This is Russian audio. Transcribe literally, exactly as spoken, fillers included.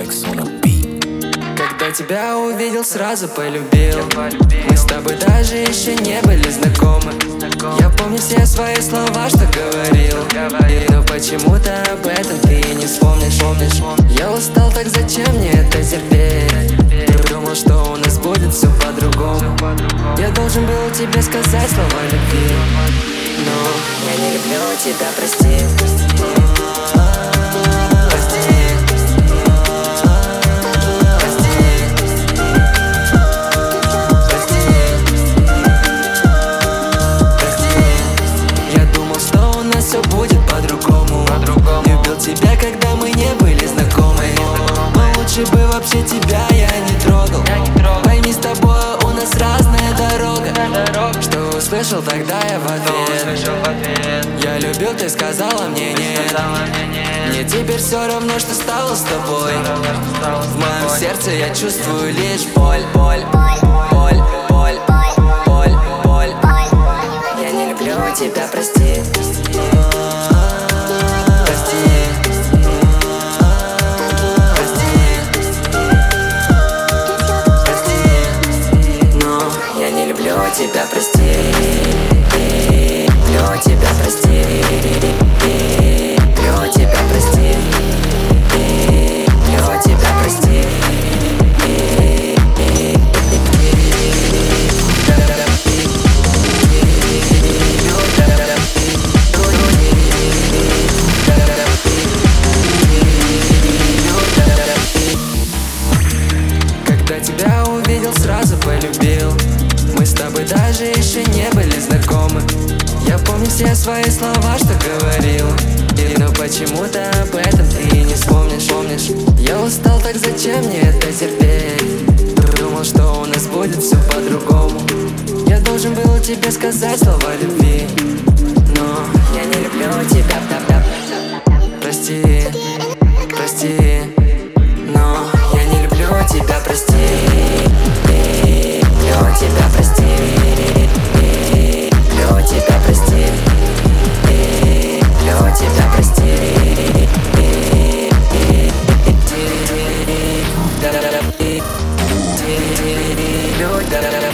Flex on a beat. Когда тебя увидел, сразу полюбил. Мы с тобой даже еще не были знакомы. Я помню все свои слова, что говорил, но почему-то об этом ты не вспомнишь, помнишь? Я устал, так зачем мне это терпеть? Думал, что у нас будет все по-другому. Я должен был тебе сказать слова любви, но я не люблю тебя, прости. Все будет по-другому. Любил тебя, когда мы не были знакомы, но лучше бы вообще тебя я не трогал. Пойми, с тобой у нас разная дорога. Что услышал тогда я в ответ? Я любил, ты сказала мне нет. Мне теперь все равно, что стало с тобой. В моем сердце я чувствую лишь боль, боль, боль, боль, боль, боль. Я не люблю тебя, прости. Тебя прости, люблю тебя, прости, люблю тебя, прости, люблю тебя, прости. Когда тебя увидел, сразу полюбил. Мы с тобой даже еще не были знакомы. Я помню все свои слова, что говорил, но почему-то об этом ты не вспомнишь, помнишь? Я устал, так зачем мне это терпеть? Думал, что у нас будет все по-другому. Я должен был тебе сказать слова любви, но я не люблю тебя, прости, прости, но я не люблю тебя, прости. Люблю тебя, прости, люблю тебя, прости, люблю тебя, прости. Да-да-да-да.